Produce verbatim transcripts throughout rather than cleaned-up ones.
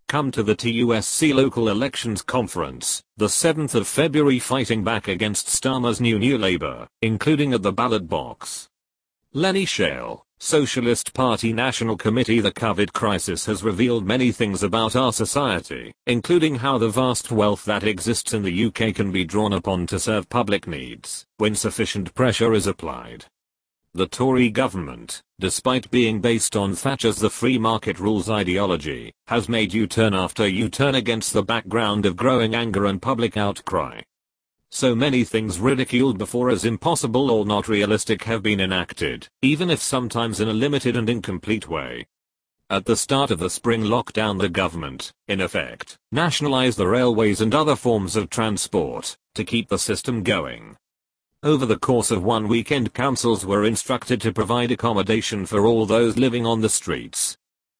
Come to the T U S C Local Elections Conference, the seventh of February, fighting back against Starmer's new New Labour, including at the ballot box. Lenny Shale, Socialist Party National Committee. The COVID crisis has revealed many things about our society, including how the vast wealth that exists in the U K can be drawn upon to serve public needs, when sufficient pressure is applied. The Tory government, despite being based on Thatcher's the free market rules ideology, has made U-turn after U-turn against the background of growing anger and public outcry. So many things ridiculed before as impossible or not realistic have been enacted, even if sometimes in a limited and incomplete way. At the start of the spring lockdown, the government, in effect, nationalized the railways and other forms of transport, to keep the system going. Over the course of one weekend, councils were instructed to provide accommodation for all those living on the streets.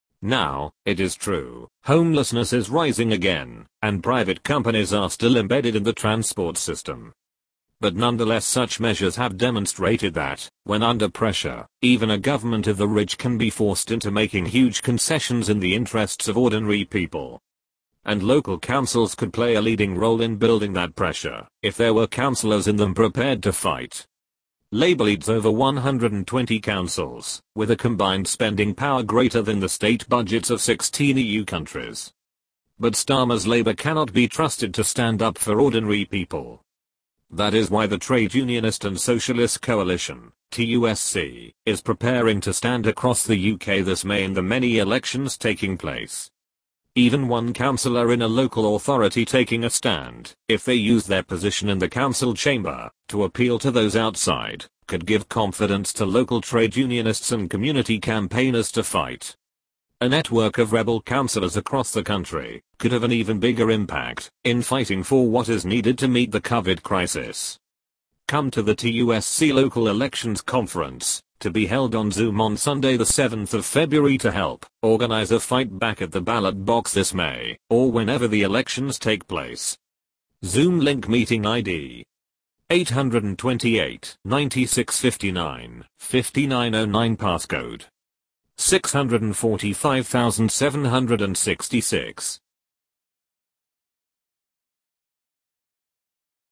Now, it is true, homelessness is rising again, and private companies are still embedded in the transport system. But nonetheless, such measures have demonstrated that, when under pressure, even a government of the rich can be forced into making huge concessions in the interests of ordinary people. And local councils could play a leading role in building that pressure, if there were councillors in them prepared to fight. Labour leads over one hundred twenty councils, with a combined spending power greater than the state budgets of sixteen E U countries. But Starmer's Labour cannot be trusted to stand up for ordinary people. That is why the Trade Unionist and Socialist Coalition, T U S C, is preparing to stand across the U K this May in the many elections taking place. Even one councillor in a local authority taking a stand, if they use their position in the council chamber to appeal to those outside, could give confidence to local trade unionists and community campaigners to fight. A network of rebel councillors across the country could have an even bigger impact in fighting for what is needed to meet the COVID crisis. Come to the T U S C Local Elections Conference, to be held on Zoom on Sunday the seventh of February, to help organize a fight back at the ballot box this May, or whenever the elections take place. Zoom link: meeting I D eight two eight, nine six five nine, five nine zero nine, passcode six four five seven six six.